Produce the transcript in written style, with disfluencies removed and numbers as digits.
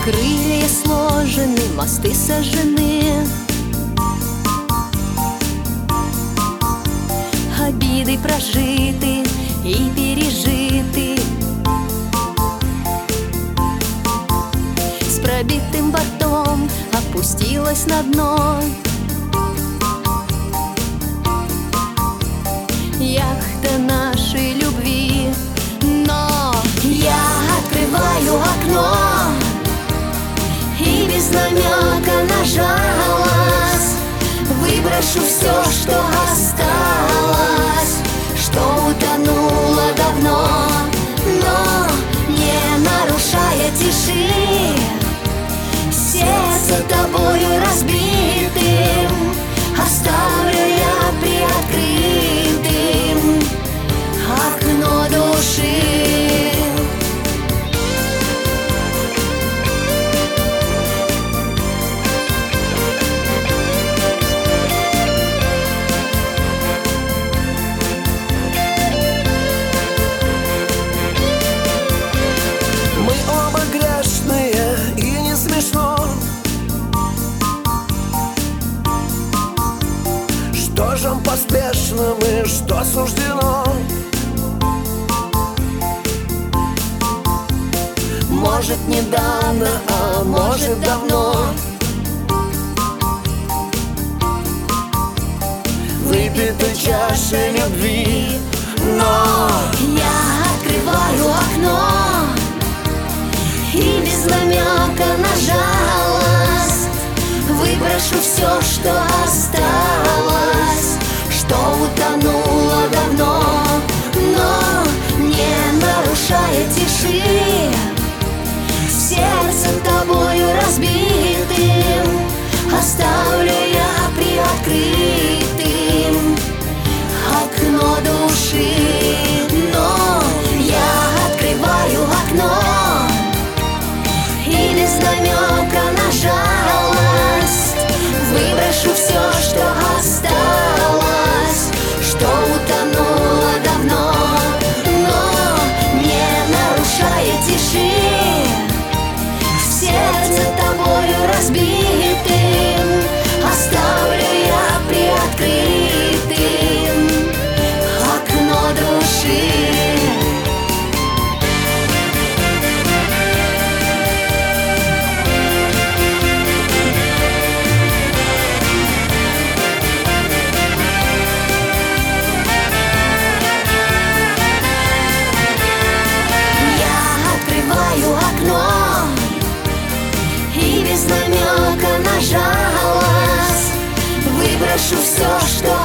Крылья сложены, мосты сожжены, обиды прожиты и пережиты. С пробитым бортом опустилась на дно яхта нашей любви. Но я открываю окно и без намека на жалость выброшу все, что осталось, что утонуло давно. Но не нарушая тиши, сердце тобою разбитым оставлю я приоткрытым окно души. Мы оба грешные, и не смешно. Что же поспешно мы, что суждено? Может, недавно, а может, давно Выпитой чашей любви. Но я открываю окно и без намека на жалость выброшу все, что осталось, что утонуло давно. Но не нарушая тиши, сердцем тобою разбитым оставлю я приоткрытым окно души. Но я открываю окно и без намека на жалость выброшу все, что осталось, что утонуло давно. Но не нарушая тиши, сердце тобою разбитым оставлю я приоткрытым окно души. Я открываю окно и без намека на жалость выброшу все, что